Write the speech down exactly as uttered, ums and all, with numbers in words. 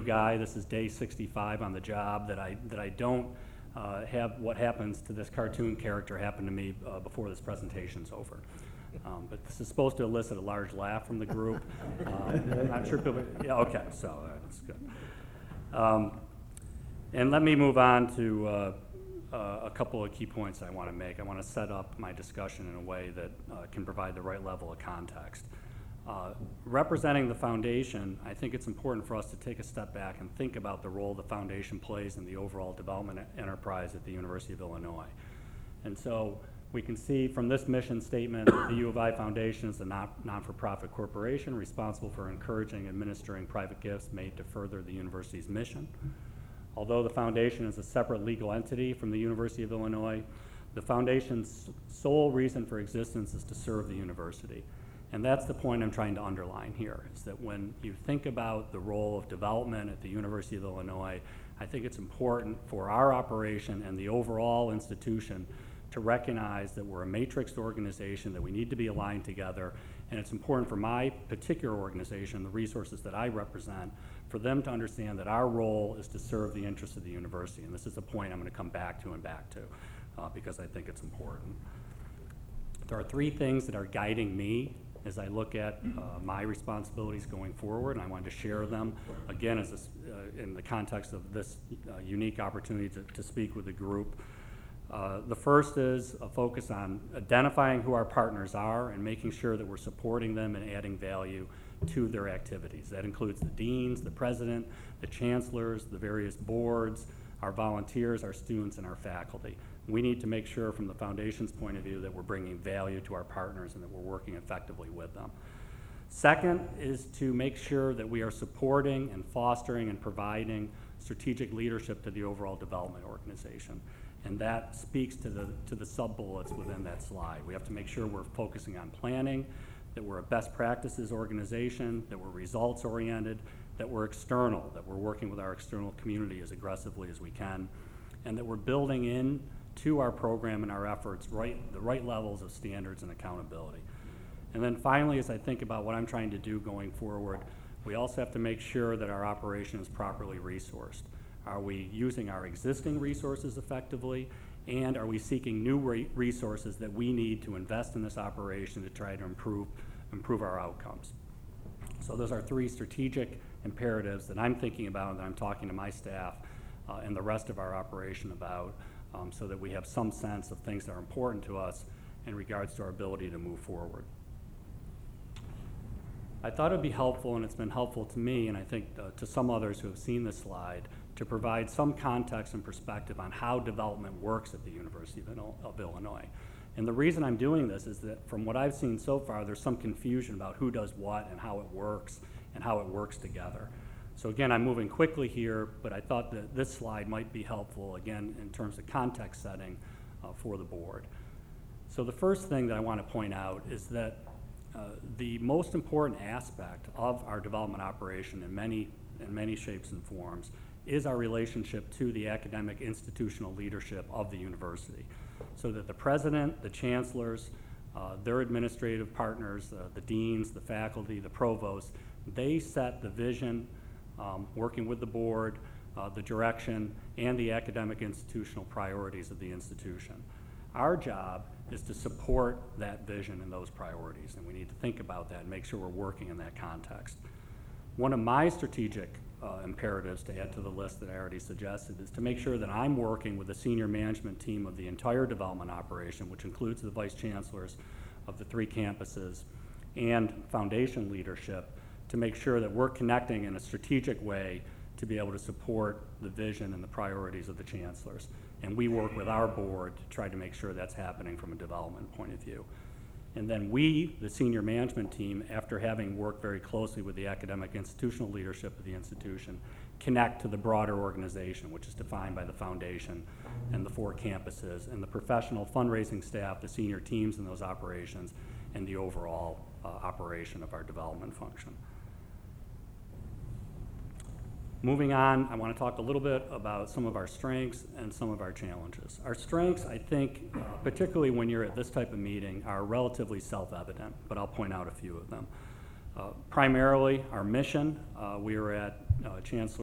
new guy. This is day sixty-five on the job, that I, that I don't uh, have what happens to this cartoon character happen to me uh, before this presentation's over. Um, but this is supposed to elicit a large laugh from the group. Um, I'm not sure people, yeah, okay, so uh, that's good. Um, and let me move on to uh, uh, a couple of key points I want to make. I want to set up my discussion in a way that uh, can provide the right level of context. Uh, representing the foundation, I think it's important for us to take a step back and think about the role the foundation plays in the overall development enterprise at the University of Illinois. And so we can see from this mission statement that the U of I Foundation is a non- non-for-profit corporation responsible for encouraging and administering private gifts made to further the university's mission. Although the foundation is a separate legal entity from the University of Illinois, the foundation's sole reason for existence is to serve the university. And that's the point I'm trying to underline here, is that when you think about the role of development at the University of Illinois, I think it's important for our operation and the overall institution to recognize that we're a matrixed organization, that we need to be aligned together, and it's important for my particular organization, the resources that I represent, for them to understand that our role is to serve the interests of the university. And this is a point I'm going to come back to and back to uh, because I think it's important. There are three things that are guiding me as I look at uh, my responsibilities going forward, and I wanted to share them, again, as this, uh, in the context of this uh, unique opportunity to, to speak with the group. Uh, the first is a focus on identifying who our partners are and making sure that we're supporting them and adding value to their activities. That includes the deans, the president, the chancellors, the various boards, our volunteers, our students, and our faculty. We need to make sure from the foundation's point of view that we're bringing value to our partners and that we're working effectively with them. Second is to make sure that we are supporting and fostering and providing strategic leadership to the overall development organization. And that speaks to the, to the sub-bullets within that slide. We have to make sure we're focusing on planning, that we're a best practices organization, that we're results oriented, that we're external, that we're working with our external community as aggressively as we can, and that we're building in to our program and our efforts right, the right levels of standards and accountability. And then finally, as I think about what I'm trying to do going forward, we also have to make sure that our operation is properly resourced. Are we using our existing resources effectively, and are we seeking new re- resources that we need to invest in this operation to try to improve, improve our outcomes? So those are three strategic imperatives that I'm thinking about and that I'm talking to my staff uh, and the rest of our operation about, um, so that we have some sense of things that are important to us in regards to our ability to move forward. I thought it would be helpful, and it's been helpful to me, and I think uh, to some others who have seen this slide, to provide some context and perspective on how development works at the University of, Il- of Illinois. And the reason I'm doing this is that from what I've seen so far, there's some confusion about who does what and how it works and how it works together. So again, I'm moving quickly here, but I thought that this slide might be helpful, again, in terms of context setting uh, for the board. So the first thing that I want to point out is that uh, the most important aspect of our development operation in many, in many shapes and forms is our relationship to the academic institutional leadership of the university. So that the president, the chancellors, uh, their administrative partners, uh, the deans, the faculty, the provosts, they set the vision, um, working with the board, uh, the direction, and the academic institutional priorities of the institution. Our job is to support that vision and those priorities, and we need to think about that and make sure we're working in that context. One of my strategic uh, imperatives to add to the list that I already suggested is to make sure that I'm working with the senior management team of the entire development operation, which includes the vice chancellors of the three campuses and foundation leadership, to make sure that we're connecting in a strategic way to be able to support the vision and the priorities of the chancellors. And we work with our board to try to make sure that's happening from a development point of view. And then we, the senior management team, after having worked very closely with the academic institutional leadership of the institution, connect to the broader organization, which is defined by the foundation and the four campuses, and the professional fundraising staff, the senior teams in those operations, and the overall uh, operation of our development function. Moving on, I want to talk a little bit about some of our strengths and some of our challenges. Our strengths, I think, uh, particularly when you're at this type of meeting, are relatively self-evident, but I'll point out a few of them. Uh, primarily, our mission. Uh, we are at uh, Chancellor